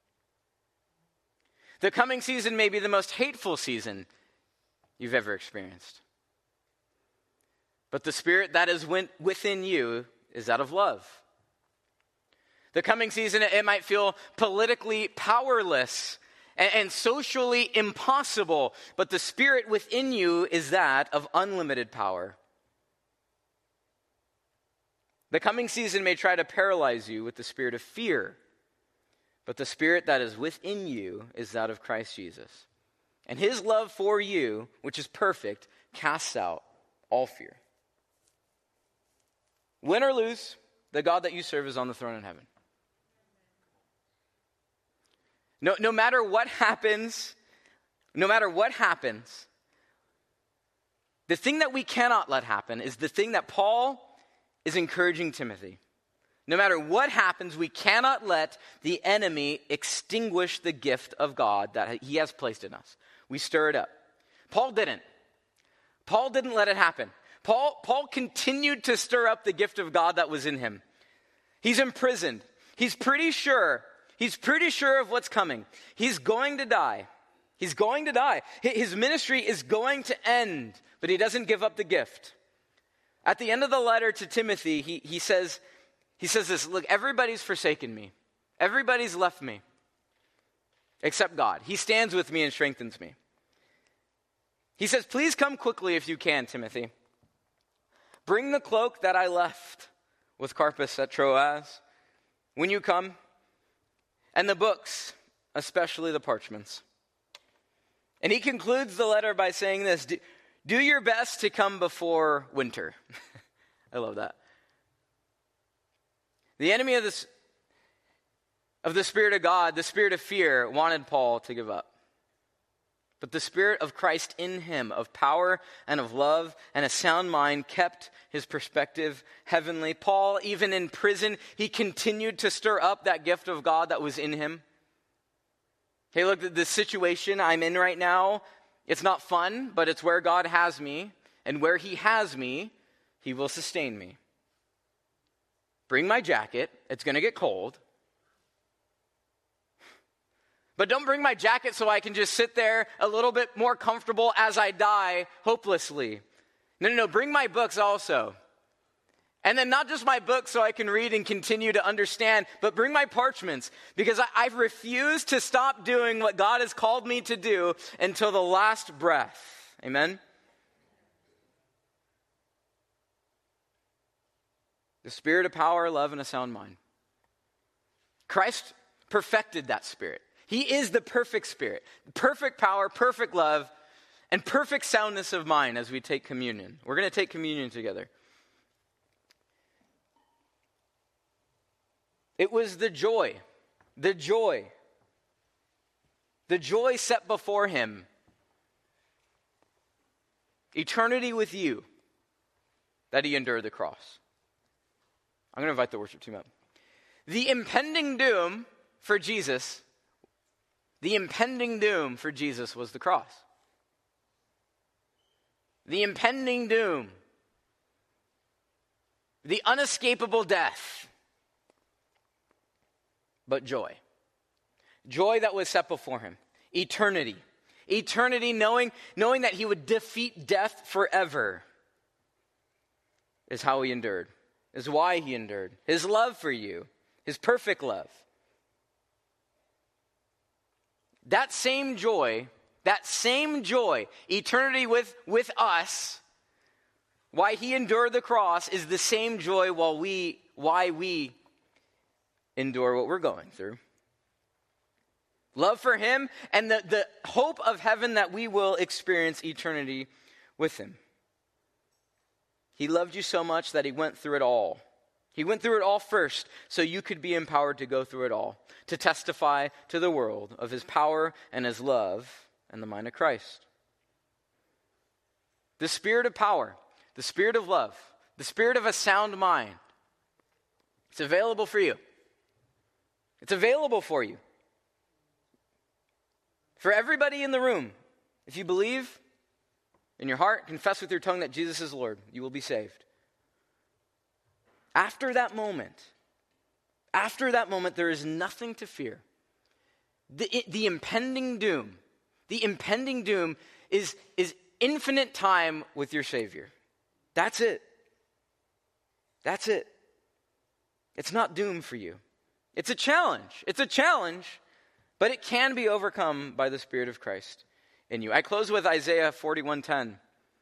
The coming season may be the most hateful season you've ever experienced. But the spirit that is within you is that of love. The coming season, it might feel politically powerless and, and socially impossible, but the spirit within you is that of unlimited power. The coming season may try to paralyze you with the spirit of fear, but the spirit that is within you is that of Christ Jesus. And his love for you, which is perfect, casts out all fear. Win or lose, the God that you serve is on the throne in heaven. No, no matter what happens, no matter what happens, the thing that we cannot let happen is the thing that Paul is encouraging Timothy. No matter what happens, we cannot let the enemy extinguish the gift of God that he has placed in us. We stir it up. Paul didn't. Paul didn't let it happen. Paul, Paul continued to stir up the gift of God that was in him. He's imprisoned. He's pretty sure, he's pretty sure of what's coming. He's going to die. He's going to die. His ministry is going to end, but he doesn't give up the gift. At the end of the letter to Timothy, he, he says, he says this, look, everybody's forsaken me. Everybody's left me. Except God. He stands with me and strengthens me. He says, please come quickly if you can, Timothy. Bring the cloak that I left with Carpus at Troas when you come, and the books, especially the parchments. And he concludes the letter by saying this, do, do your best to come before winter. I love that. The enemy of this of the Spirit of God, the spirit of fear, wanted Paul to give up. But the Spirit of Christ in him, of power and of love and a sound mind, kept his perspective heavenly. Paul, even in prison, he continued to stir up that gift of God that was in him. Hey, look, the situation I'm in right now, it's not fun, but it's where God has me. And where he has me, he will sustain me. Bring my jacket. It's going to get cold. But don't bring my jacket so I can just sit there a little bit more comfortable as I die hopelessly. No, no, no. Bring my books also. And then not just my books so I can read and continue to understand, but bring my parchments, because I, I refuse to stop doing what God has called me to do until the last breath. Amen? The spirit of power, love, and a sound mind. Christ perfected that spirit. He is the perfect spirit, perfect power, perfect love, and perfect soundness of mind as we take communion. We're going to take communion together. It was the joy, the joy, the joy set before him. Eternity with you, that he endured the cross. I'm going to invite the worship team up. The impending doom for Jesus, the impending doom for Jesus was the cross. The impending doom, the unescapable death, but joy. Joy that was set before him. Eternity. Eternity knowing, knowing that he would defeat death forever is how he endured, is why he endured. His love for you, his perfect love. That same joy, that same joy, eternity with, with us, why he endured the cross is the same joy while we, why we endure what we're going through. Love for him and the, the hope of heaven that we will experience eternity with him. He loved you so much that he went through it all. He went through it all first so you could be empowered to go through it all, to testify to the world of his power and his love and the mind of Christ. The spirit of power, the spirit of love, the spirit of a sound mind, it's available for you. It's available for you. For everybody in the room, if you believe in your heart, confess with your tongue that Jesus is Lord, you will be saved. After that moment, after that moment, there is nothing to fear. The, the impending doom, the impending doom is, is infinite time with your Savior. That's it. That's it. It's not doom for you. It's a challenge. It's a challenge, but it can be overcome by the Spirit of Christ in you. I close with Isaiah forty-one ten.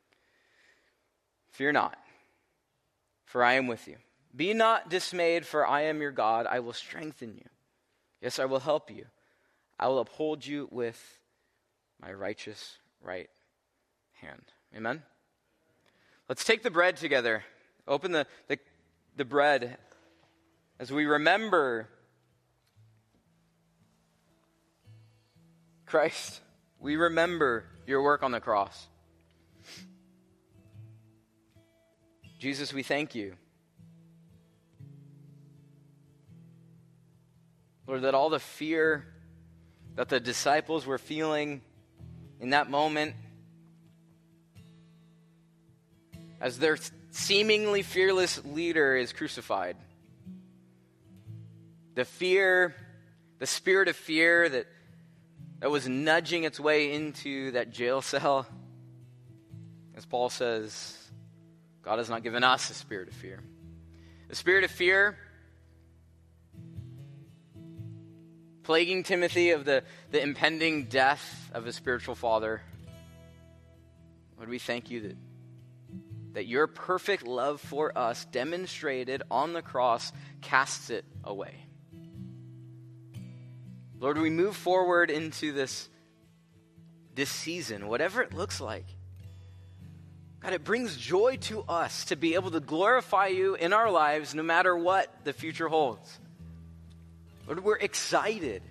Fear not, for I am with you. Be not dismayed, for I am your God. I will strengthen you. Yes, I will help you. I will uphold you with my righteous right hand. Amen? Let's take the bread together. Open the, the, the bread as we remember Christ. We remember your work on the cross. Jesus, we thank you. Lord, that all the fear that the disciples were feeling in that moment as their seemingly fearless leader is crucified. The fear, the spirit of fear that, that was nudging its way into that jail cell. As Paul says, God has not given us a spirit of fear. The spirit of fear plaguing Timothy of the, the impending death of his spiritual father. Lord, we thank you that, that your perfect love for us, demonstrated on the cross, casts it away. Lord, we move forward into this, this season, whatever it looks like. God, it brings joy to us to be able to glorify you in our lives no matter what the future holds. Lord, we're excited.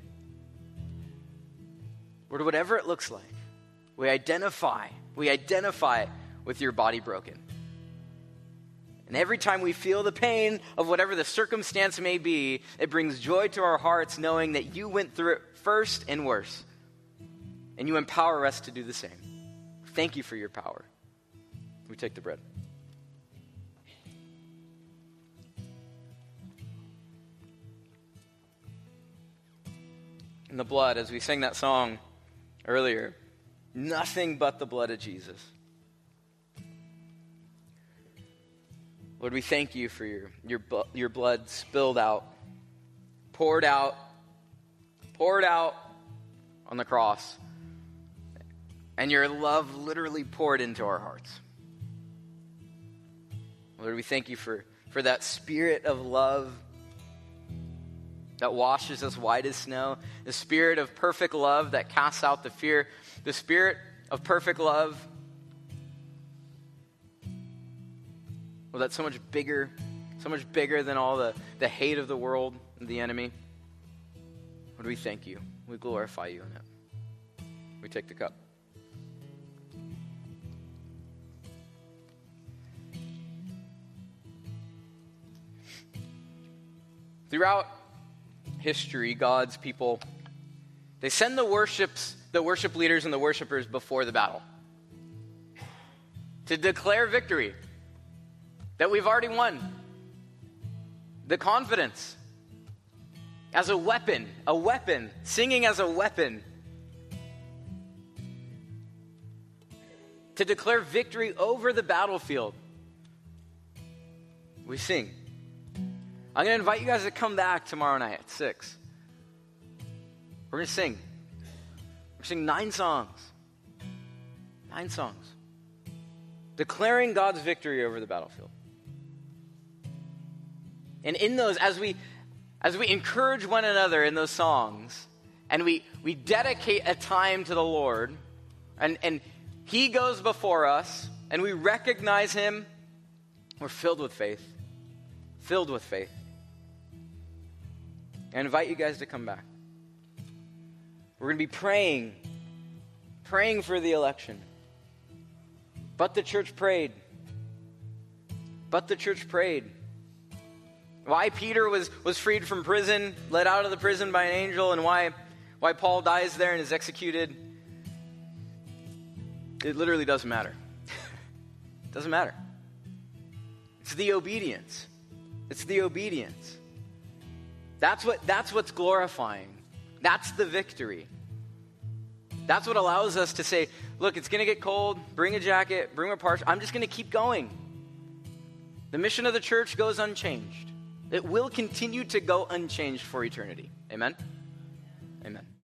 Lord, whatever it looks like, we identify, we identify with your body broken. And every time we feel the pain of whatever the circumstance may be, it brings joy to our hearts knowing that you went through it first and worse. And you empower us to do the same. Thank you for your power. We take the bread. And the blood, as we sang that song earlier, nothing but the blood of Jesus. Lord, we thank you for your, your, your blood spilled out, poured out, poured out on the cross, and your love literally poured into our hearts. Lord, we thank you for, for that spirit of love that washes us white as snow, the spirit of perfect love that casts out the fear, the spirit of perfect love, well, that's so much bigger, so much bigger than all the, the hate of the world and the enemy. Lord, we thank you. We glorify you in it. We take the cup. Throughout history, God's people, they send the worships, the worship leaders and the worshipers before the battle to declare victory, that we've already won. The confidence as a weapon, a weapon, singing as a weapon to declare victory over the battlefield. We sing. I'm going to invite you guys to come back tomorrow night at six. We're going to sing. We're going to sing nine songs. Nine songs. Declaring God's victory over the battlefield. And in those, as we as we encourage one another in those songs, and we, we dedicate a time to the Lord, and, and he goes before us, and we recognize him, we're filled with faith. Filled with faith. I invite you guys to come back. We're going to be praying, praying for the election. But the church prayed. But the church prayed. Why Peter was, was freed from prison, led out of the prison by an angel, and why, why Paul dies there and is executed, it literally doesn't matter. It doesn't matter. It's the obedience. It's the obedience. That's what that's what's glorifying. That's the victory. That's what allows us to say, look, it's going to get cold. Bring a jacket. Bring a parch. I'm just going to keep going. The mission of the church goes unchanged. It will continue to go unchanged for eternity. Amen? Amen.